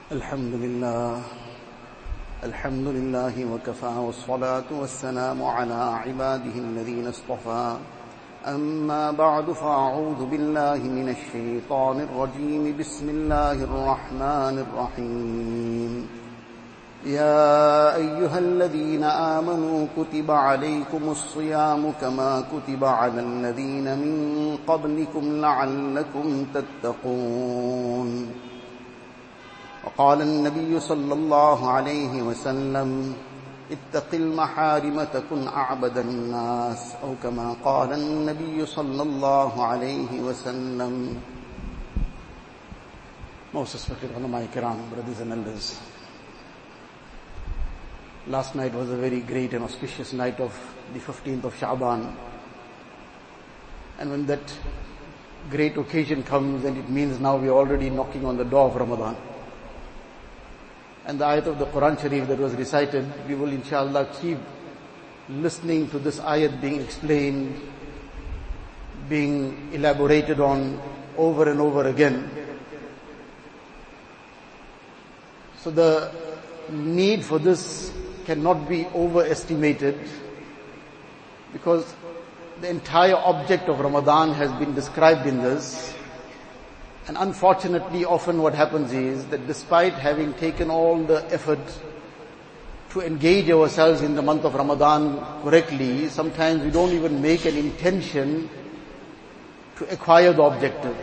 الحمد لله وكفى والصلاة والسلام على عباده الذين اصطفى أما بعد فأعوذ بالله من الشيطان الرجيم بسم الله الرحمن الرحيم يا أيها الذين آمنوا كتب عليكم الصيام كما كتب على الذين من قبلكم لعلكم تتقون وقال النبي صلى الله عليه وسلم اتق المحارم تكن أعبد الناس أو كما قال النبي صلى الله عليه وسلم. Most respected ulama kiram, brothers and elders, last night was a very great and auspicious night of the 15th of Sha'ban, and when that great occasion comes, then it means now we are already knocking on the door of Ramadan. And the ayat of the Quran Sharif that was recited, we will inshallah keep listening to this ayat being explained, being elaborated on over and over again. So the need for this cannot be overestimated, because the entire object of Ramadan has been described in this. And unfortunately, often what happens is that despite having taken all the effort to engage ourselves in the month of Ramadan correctly, sometimes we don't even make an intention to acquire the objective.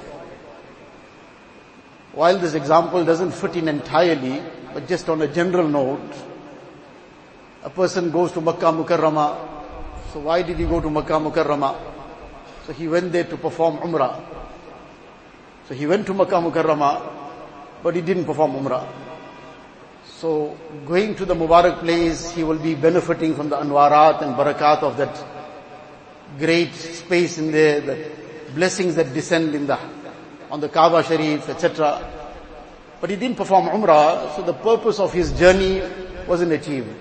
While this example doesn't fit in entirely, but just on a general note, a person goes to Makkah Mukarramah. So why did he go to Makkah Mukarramah? So he went there to perform Umrah. So he went to Makkah Mukarramah, but he didn't perform Umrah. So going to the Mubarak place, he will be benefiting from the anwarat and barakat of that great space in there, the blessings that descend on the Kaaba Sharif, etc. But he didn't perform Umrah, so the purpose of his journey wasn't achieved.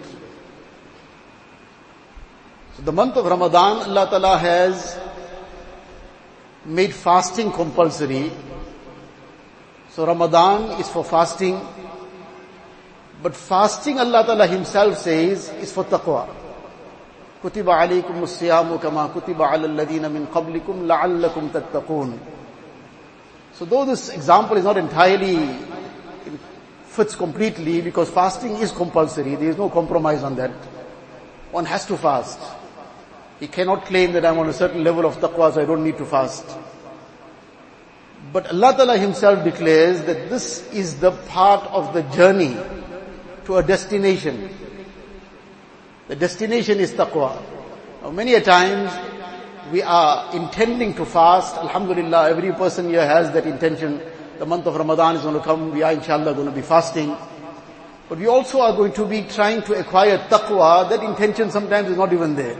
So the month of Ramadan, Allah Ta'ala has made fasting compulsory. So Ramadan is for fasting, but fasting, Allah Ta'ala Himself says, is for taqwa. كُتِبَ عَلَيْكُمُ الصِّيَامُ كَمَا كُتِبَ عَلَى الَّذِينَ مِنْ قَبْلِكُمْ لَعَلَّكُمْ تَتَّقُونَ. So though this example is not entirely fits completely, because fasting is compulsory, there is no compromise on that. One has to fast. He cannot claim that I'm on a certain level of taqwa, so I don't need to fast. But Allah Ta'ala Himself declares that this is the part of the journey to a destination. The destination is taqwa. Now, many a times we are intending to fast. Alhamdulillah, every person here has that intention. The month of Ramadan is going to come. We are inshallah going to be fasting. But we also are going to be trying to acquire taqwa. That intention sometimes is not even there.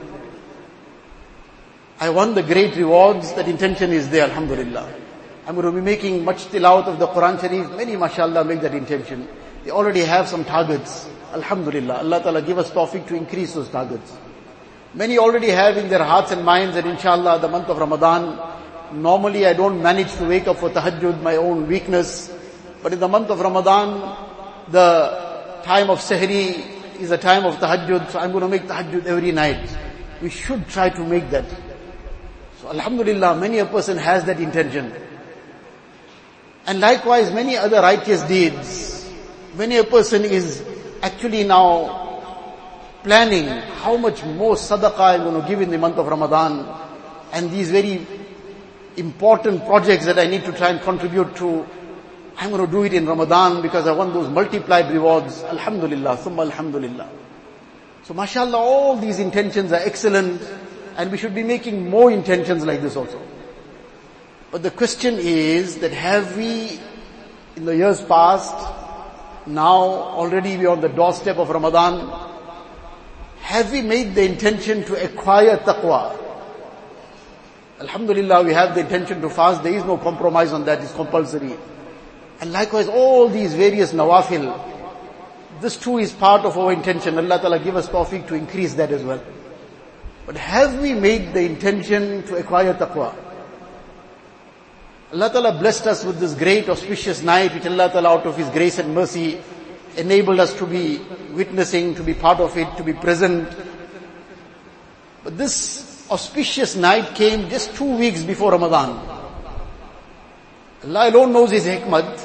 I want the great rewards. That intention is there, alhamdulillah. I'm going to be making much tilawat of the Quran Sharif. Many, mashallah, make that intention. They already have some targets. Alhamdulillah. Allah Ta'ala give us tawfiq to increase those targets. Many already have in their hearts and minds that inshallah the month of Ramadan, normally I don't manage to wake up for tahajjud, my own weakness. But in the month of Ramadan, the time of sahri is a time of tahajjud. So I'm going to make tahajjud every night. We should try to make that. So alhamdulillah, many a person has that intention. And likewise, many other righteous deeds. Many a person is actually now planning how much more sadaqah I'm going to give in the month of Ramadan. And these very important projects that I need to try and contribute to, I'm going to do it in Ramadan because I want those multiplied rewards. Alhamdulillah, thumma alhamdulillah. So mashallah, all these intentions are excellent, and we should be making more intentions like this also. But the question is that have we, in the years past, now already we are on the doorstep of Ramadan, have we made the intention to acquire taqwa? Alhamdulillah, we have the intention to fast. There is no compromise on that. It's compulsory. And likewise, all these various nawafil, this too is part of our intention. Allah Ta'ala give us tawfiq to increase that as well. But have we made the intention to acquire taqwa? Allah Ta'ala blessed us with this great auspicious night, which Allah Ta'ala out of His grace and mercy enabled us to be witnessing, to be part of it, to be present. But this auspicious night came just 2 weeks before Ramadan. Allah alone knows His hikmat.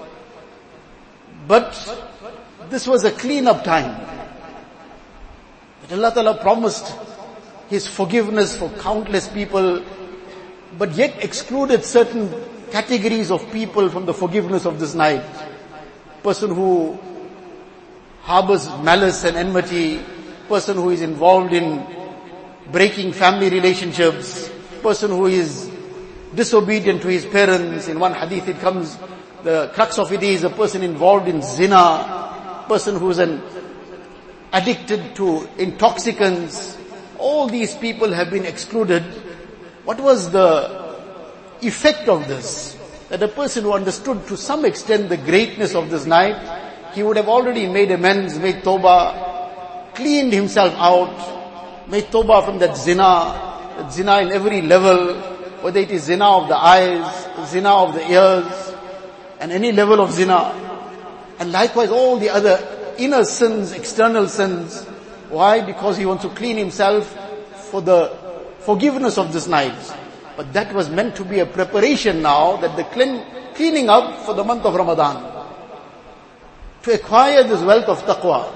But this was a clean-up time. That Allah Ta'ala promised His forgiveness for countless people, but yet excluded certain categories of people from the forgiveness of this night. Person who harbors malice and enmity, person who is involved in breaking family relationships, person who is disobedient to his parents. In one hadith it comes, the crux of it is a person involved in zina, person who is addicted to intoxicants. All these people have been excluded. What was the effect of this? That a person who understood to some extent the greatness of this night, he would have already made amends, made tawbah, cleaned himself out, made tawbah from that zina in every level, whether it is zina of the eyes, zina of the ears, and any level of zina. And likewise all the other inner sins, external sins. Why? Because he wants to clean himself for the forgiveness of this night. But that was meant to be a preparation now, that the cleaning up for the month of Ramadan. To acquire this wealth of taqwa.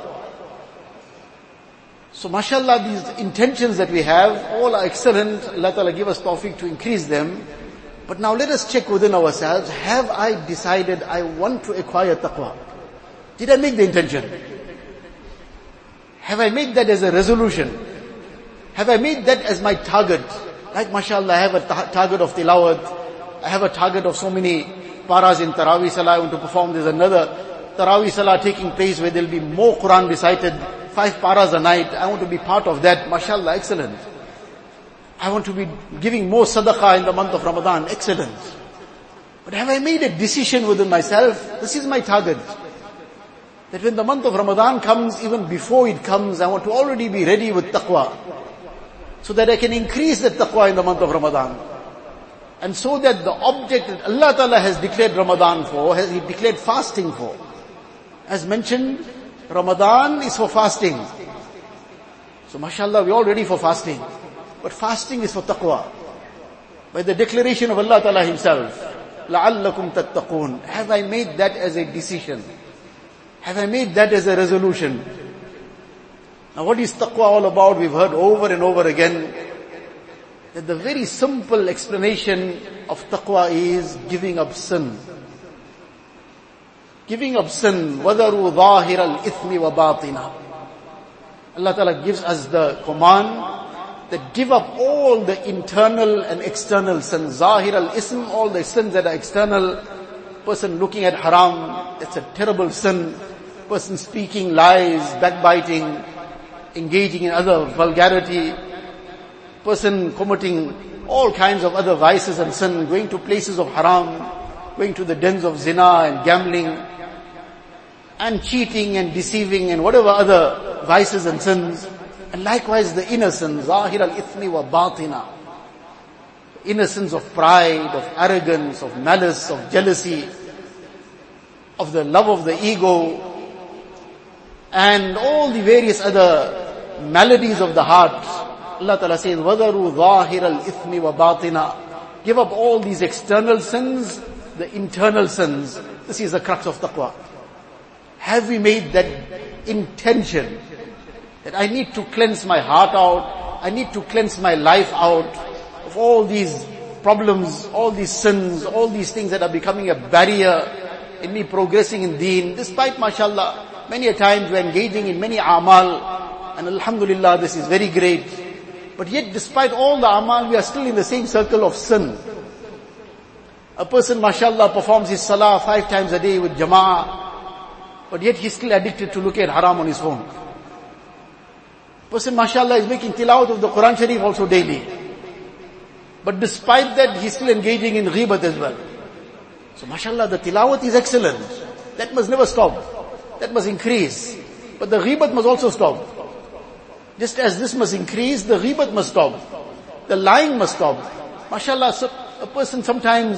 So mashallah, these intentions that we have, all are excellent. Allah Ta'ala give us tawfiq to increase them. But now let us check within ourselves, have I decided I want to acquire taqwa? Did I make the intention? Have I made that as a resolution? Have I made that as my target? Like mashallah, I have a target of tilawat. I have a target of so many paras in Taraweeh Salah I want to perform. There's another Taraweeh Salah taking place where there will be more Quran recited, 5 paras a night. I want to be part of that. Mashallah, excellent. I want to be giving more sadaqah in the month of Ramadan. Excellent. But have I made a decision within myself? This is my target. That when the month of Ramadan comes, even before it comes, I want to already be ready with taqwa. So that I can increase the taqwa in the month of Ramadan. And so that the object that Allah Ta'ala has declared Ramadan for, He declared fasting for. As mentioned, Ramadan is for fasting. So mashallah, we're all ready for fasting. But fasting is for taqwa. By the declaration of Allah Ta'ala Himself, لَعَلَّكُمْ تَتَّقُونَ. Have I made that as a decision? Have I made that as a resolution? Now what is taqwa all about? We've heard over and over again that the very simple explanation of taqwa is giving up sin. Giving up sin. وَذَرُوا ظَاهِرَ الْإِثْمِ وَبَاطِنَهُ. Allah Ta'ala gives us the command that give up all the internal and external sins. Zahir al-ism, all the sins that are external. Person looking at haram, that's a terrible sin. Person speaking lies, backbiting, engaging in other vulgarity. Person committing all kinds of other vices and sin, going to places of haram, going to the dens of zina and gambling, and cheating and deceiving and whatever other vices and sins. And likewise the innocence, zahir al-ithmi wa batina. Innocence of pride, of arrogance, of malice, of jealousy, of the love of the ego, and all the various other maladies of the heart. Allah Ta'ala says, وَذَرُوا ظَاهِرَ الْإِثْمِ وَبَاطِنَا. Give up all these external sins, the internal sins. This is the crux of taqwa. Have we made that intention that I need to cleanse my heart out, I need to cleanse my life out of all these problems, all these sins, all these things that are becoming a barrier in me progressing in deen. Despite mashallah, many a times we're engaging in many amal, and alhamdulillah this is very great. But yet despite all the amal, we are still in the same circle of sin. A person mashallah performs his salah 5 times a day with jama'ah, but yet he's still addicted to look at haram on his phone. Person mashallah is making tilawat of the Quran Sharif also daily. But despite that, he's still engaging in ghibat as well. So mashallah, the tilawat is excellent. That must never stop. That must increase. But the ghibat must also stop. Just as this must increase, the ghibat must stop. The lying must stop. Mashallah, so a person sometimes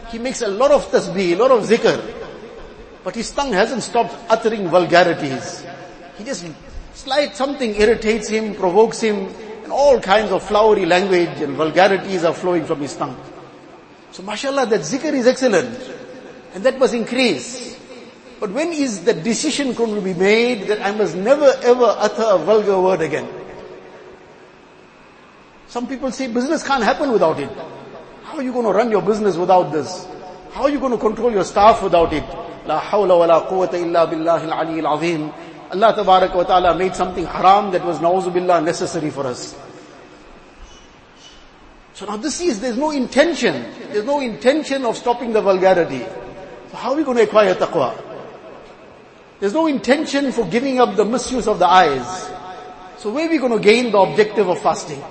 he makes a lot of tasbih, a lot of zikr, but his tongue hasn't stopped uttering vulgarities. He just slight something irritates him, provokes him, and all kinds of flowery language and vulgarities are flowing from his tongue. So mashallah, that zikr is excellent, and that must increase. But when is the decision going to be made that I must never ever utter a vulgar word again? Some people say business can't happen without it. How are you going to run your business without this? How are you going to control your staff without it? La hawla wa la quwwata illa billahi al-ali al-azim. Allah tabarak wa ta'ala made something haram that was na'uzubillah necessary for us. So now there's no intention. There's no intention of stopping the vulgarity. So how are we going to acquire taqwa? There's no intention for giving up the misuse of the eyes. So where are we going to gain the objective of fasting?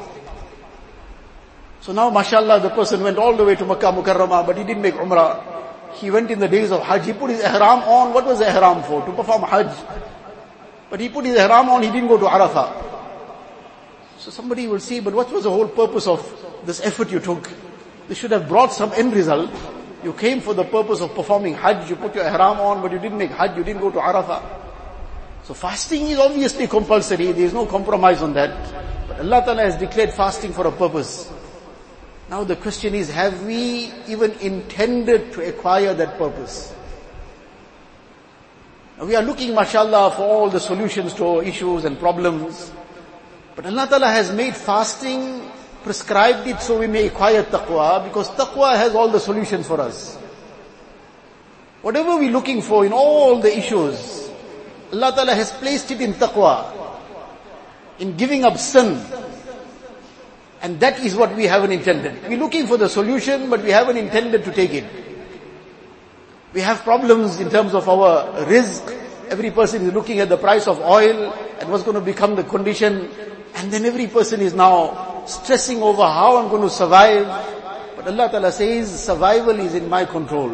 So now mashallah, the person went all the way to Makkah Mukarramah, but he didn't make Umrah. He went in the days of Hajj. He put his ihram on. What was the ihram for? To perform Hajj. But he put his ihram on, he didn't go to Arafah. So somebody will say, but what was the whole purpose of this effort you took? This should have brought some end result. You came for the purpose of performing Hajj, you put your ihram on, but you didn't make Hajj, you didn't go to Arafah. So fasting is obviously compulsory, there is no compromise on that. But Allah Ta'ala has declared fasting for a purpose. Now the question is, have we even intended to acquire that purpose? Now we are looking, mashallah, for all the solutions to our issues and problems. But Allah Ta'ala has made fasting, prescribed it so we may acquire taqwa, because taqwa has all the solutions for us. Whatever we're looking for in all the issues, Allah Ta'ala has placed it in taqwa, in giving up sin. And that is what we haven't intended. We're looking for the solution, but we haven't intended to take it. We have problems in terms of our rizq. Every person is looking at the price of oil and what's going to become the condition. And then every person is now stressing over how I'm going to survive. But Allah Ta'ala says, survival is in my control.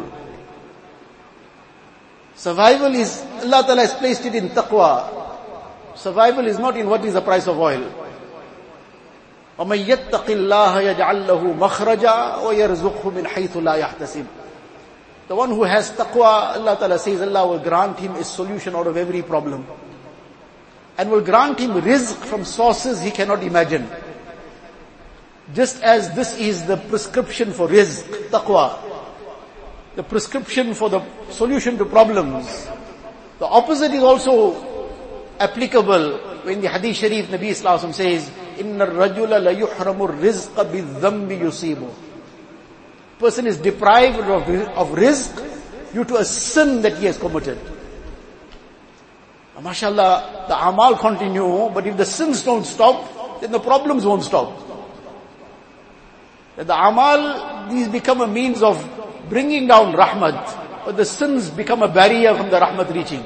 Survival is, Allah Ta'ala has placed it in taqwa. Survival is not in what is the price of oil. وَمَنْ يَتَّقِ اللَّهَ يَجْعَلْ لَهُ مَخْرَجًا وَيَرْزُقْهُ مِنْ حَيْثُ لَا يَحْتَسِبُ. The one who has taqwa, Allah Ta'ala says, Allah will grant him a solution out of every problem. And will grant him rizq from sources he cannot imagine. Just as this is the prescription for rizq, taqwa, the prescription for the solution to problems, the opposite is also applicable when the hadith sharif Nabi Sallallahu Alaihi Wasallam says, إِنَّ الرَّجُلَ لَيُحْرَمُ الرِّزْقَ بِالذَّنْبِ يُصِيبُ. Person is deprived of rizq due to a sin that he has committed. MashaAllah, the amal continue, but if the sins don't stop, then the problems won't stop. That the amal, these become a means of bringing down rahmat, but the sins become a barrier from the rahmat reaching.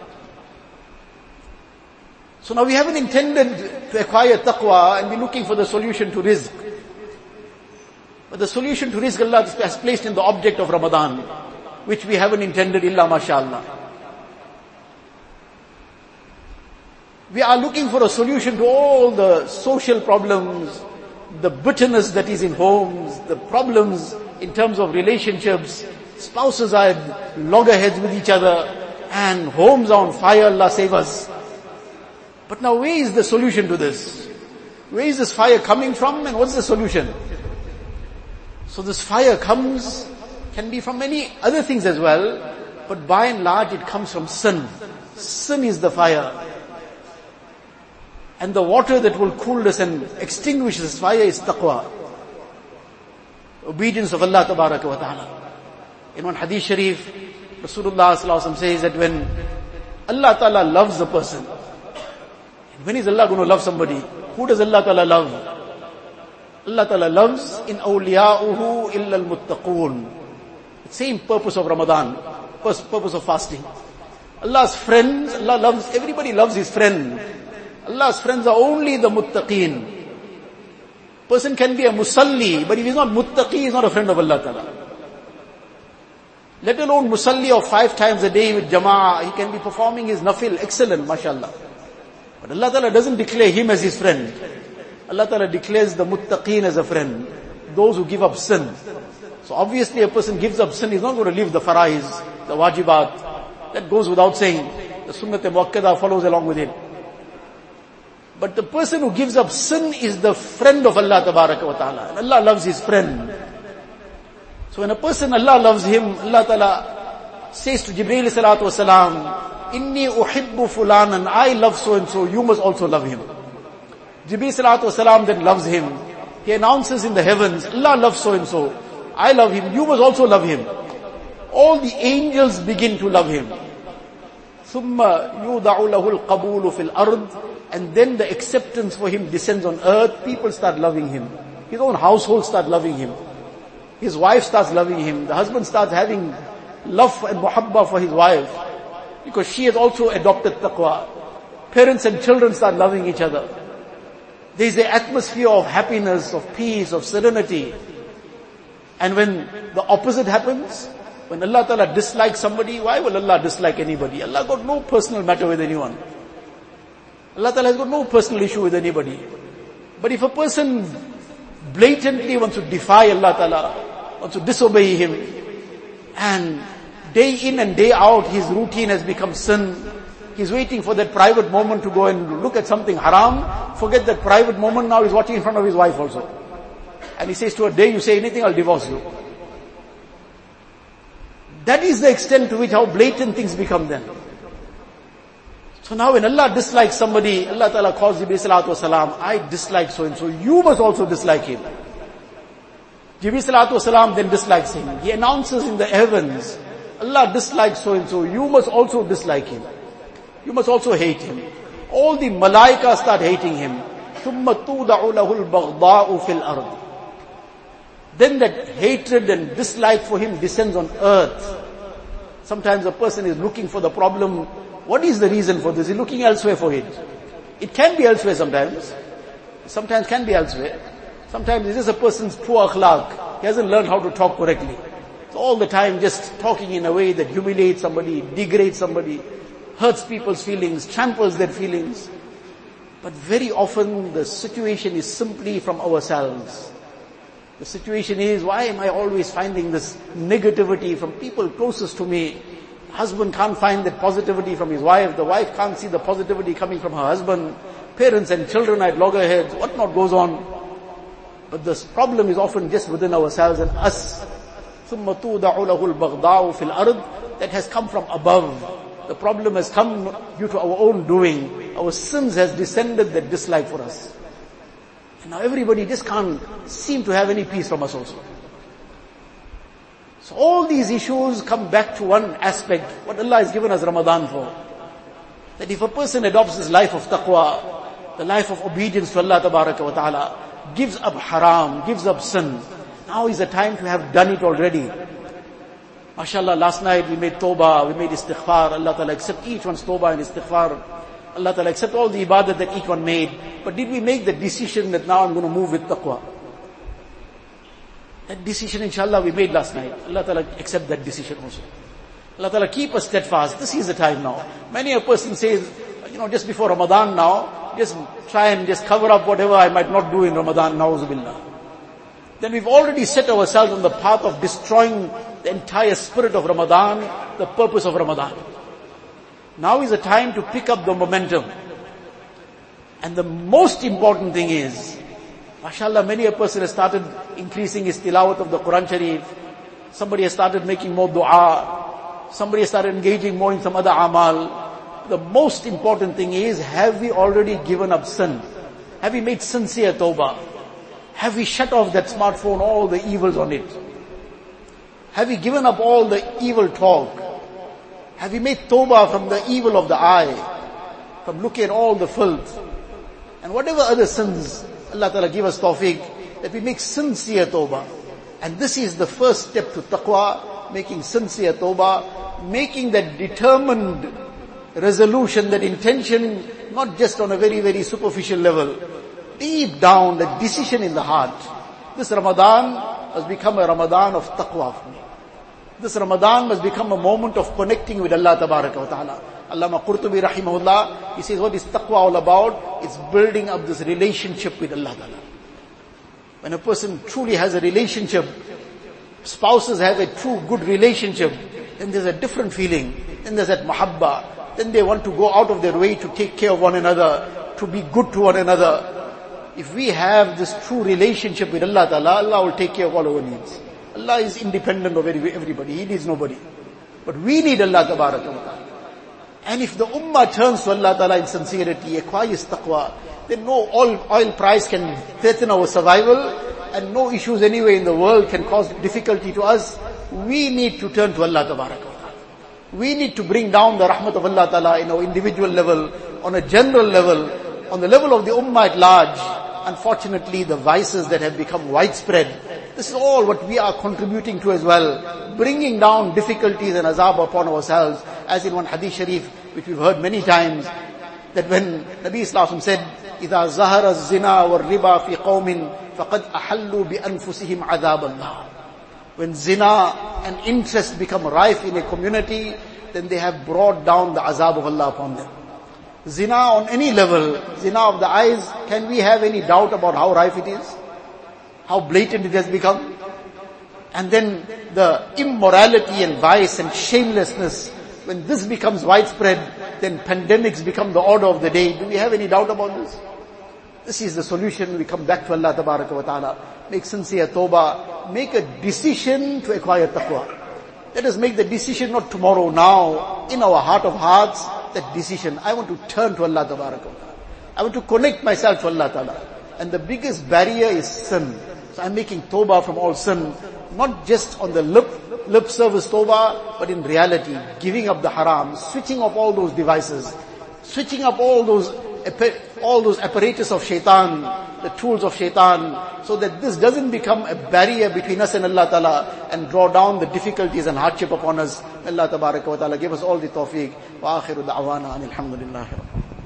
So now we haven't intended to acquire taqwa and we're looking for the solution to rizq. But the solution to rizq Allah has placed in the object of Ramadan, which we haven't intended illa mashallah. We are looking for a solution to all the social problems, the bitterness that is in homes, the problems in terms of relationships. Spouses are at loggerheads with each other and homes are on fire, Allah save us. But now where is the solution to this? Where is this fire coming from and what's the solution? So this fire can be from many other things as well, but by and large it comes from sin. Sin is the fire. And the water that will cool this and extinguish this fire is taqwa. Obedience of Allah Tabaraka wa Ta'ala. In one hadith sharif, Rasulullah Sallallahu Alaihi Wasallam says that when Allah Ta'ala loves a person, when is Allah going to love somebody? Who does Allah Ta'ala love? Allah Ta'ala loves in awliya'uhu illa al-muttaqoon. The same purpose of Ramadan, purpose of fasting. Allah's friends, Allah loves, everybody loves his friend. Allah's friends are only the muttaqeen. Person can be a musalli, but if he's not muttaqi, he's not a friend of Allah Ta'ala. Let alone musalli of 5 times a day with jama'ah, he can be performing his nafil, excellent, mashallah. But Allah Ta'ala doesn't declare him as his friend. Allah Ta'ala declares the muttaqeen as a friend. Those who give up sin. So obviously a person gives up sin, he's not going to leave the faraiz, the wajibat. That goes without saying. The sunnat-e-muakkada follows along with it. But the person who gives up sin is the friend of Allah tabaraka wa ta'ala. And Allah loves his friend. So when a person, Allah loves him, Allah ta'ala says to Jibreel salatu wasalam, Inni uhibbu fulanan, I love so and so, you must also love him. Jibreel salatu wasalam then loves him. He announces in the heavens, Allah loves so and so, I love him, you must also love him. All the angels begin to love him. ثُمَّ يُوضَعُ لَهُ الْقَبُولُ فِي الْأَرْضِ, and then the acceptance for him descends on earth. People start loving him. His own household start loving him. His wife starts loving him. The husband starts having love and muhabba for his wife, because she has also adopted taqwa. Parents and children start loving each other. There is an atmosphere of happiness, of peace, of serenity. And when the opposite happens, when Allah Ta'ala dislikes somebody, why will Allah dislike anybody? Allah got no personal matter with anyone. Allah Ta'ala has got no personal issue with anybody. But if a person blatantly wants to defy Allah Ta'ala, wants to disobey Him, and day in and day out his routine has become sin, he's waiting for that private moment to go and look at something haram, forget that private moment, now he's watching in front of his wife also. And he says to her, dare you say anything, I'll divorce you. That is the extent to which how blatant things become then. So now when Allah dislikes somebody, Allah Ta'ala calls Jibreel salatu wasalam, I dislike so and so, you must also dislike him. Jibreel salatu wasalam then dislikes him. He announces in the heavens, Allah dislikes so and so, you must also dislike him. You must also hate him. All the malaika start hating him. ثُمَّ تُوضَعُ لَهُ الْبَغْضَاءُ فِي الْأَرْضِ. Then that hatred and dislike for him descends on earth. Sometimes a person is looking for the problem. What is the reason for this? He's looking elsewhere for it. It can be elsewhere sometimes. Sometimes can be elsewhere. Sometimes it's just a person's poor akhlaq. He hasn't learned how to talk correctly. So all the time just talking in a way that humiliates somebody, degrades somebody, hurts people's feelings, tramples their feelings. But very often the situation is simply from ourselves. The situation is, why am I always finding this negativity from people closest to me? Husband can't find that positivity from his wife. The wife can't see the positivity coming from her husband. Parents and children at loggerheads. What not goes on? But this problem is often just within ourselves and us. ثُمَّ تُوضَعُ لَهُ الْبَغْضَاءُ فِي الْأَرْضِ. That has come from above. The problem has come due to our own doing. Our sins has descended that dislike for us. And now everybody just can't seem to have any peace from us also. So all these issues come back to one aspect, what Allah has given us Ramadan for. That if a person adopts this life of taqwa, the life of obedience to Allah Tabaraka wa Ta'ala, gives up haram, gives up sin, now is the time to have done it already. MashaAllah, last night we made tawbah, we made istighfar. Allah Ta'ala accept each one's tawbah and istighfar. Allah Ta'ala accept all the ibadah that each one made. But did we make the decision that now I'm going to move with taqwa? That decision inshallah we made last night. Allah Ta'ala accept that decision also. Allah Ta'ala keep us steadfast. This is the time now. Many a person says, just before Ramadan now, just try and just cover up whatever I might not do in Ramadan, na'uzubillah. Then we've already set ourselves on the path of destroying the entire spirit of Ramadan, the purpose of Ramadan. Now is the time to pick up the momentum. And the most important thing is, mashallah, many a person has started increasing his tilawat of the Quran Sharif. Somebody has started making more dua. Somebody has started engaging more in some other amal. The most important thing is, have we already given up sin? Have we made sincere tawbah? Have we shut off that smartphone, all the evils on it? Have we given up all the evil talk? Have we made tawbah from the evil of the eye? From looking at all the filth? And whatever other sins, Allah Ta'ala give us tawfiq, that we make sincere tawbah. And this is the first step to taqwa, making sincere tawbah, making that determined resolution, that intention, not just on a very, very superficial level. Deep down, the decision in the heart. This Ramadan must become a Ramadan of taqwa for me. This Ramadan must become a moment of connecting with Allah Tabaraka wa Ta'ala. Allama Qurtubi rahimahullah, he says, what is taqwa all about? It's building up this relationship with Allah Ta'ala. When a person truly has a relationship, spouses have a true good relationship, then there's a different feeling. Then there's that mahabba. Then they want to go out of their way to take care of one another, to be good to one another. If we have this true relationship with Allah Ta'ala, Allah will take care of all our needs. Allah is independent of everybody. He needs nobody. But we need Allah Ta'ala. And if the ummah turns to Allah Ta'ala in sincerity, acquires taqwa, then no oil price can threaten our survival, and no issues anywhere in the world can cause difficulty to us. We need to turn to Allah Ta'ala. We need to bring down the rahmat of Allah Ta'ala in our individual level, on a general level, on the level of the ummah at large. Unfortunately, the vices that have become widespread, this is all what we are contributing to as well, bringing down difficulties and azab upon ourselves, as in one hadith sharif, which we've heard many times, that when Nabi Sallallahu said, إِذَا زَهَرَ الزِّنَا وَالرِّبَا فِي قَوْمٍ فَقَدْ أَحَلُّوا بِأَنفُسِهِمْ عَذَابَ اللَّهِ. When zina and interest become rife in a community, then they have brought down the azab of Allah upon them. Zina on any level, zina of the eyes, can we have any doubt about how rife it is? How blatant it has become? And then the immorality and vice and shamelessness, when this becomes widespread, then pandemics become the order of the day. Do we have any doubt about this? This is the solution. We come back to Allah Tabaraka wa Ta'ala. Make sincere tawbah. Make a decision to acquire taqwa. Let us make the decision not tomorrow, now, in our heart of hearts, that decision. I want to turn to Allah Tabaraka wa Ta'ala. I want to connect myself to Allah Ta'ala. And the biggest barrier is sin. So I'm making tawbah from all sin. Not just on the lip service tawbah, but in reality, giving up the haram, switching off all those devices, switching up all those apparatus of shaitan, the tools of shaitan, so that this doesn't become a barrier between us and Allah Ta'ala and draw down the difficulties and hardship upon us. Allah Tabaraka wa Ta'ala give us all the tawfiq. Wa akhiru da'wana anil hamdulillahi.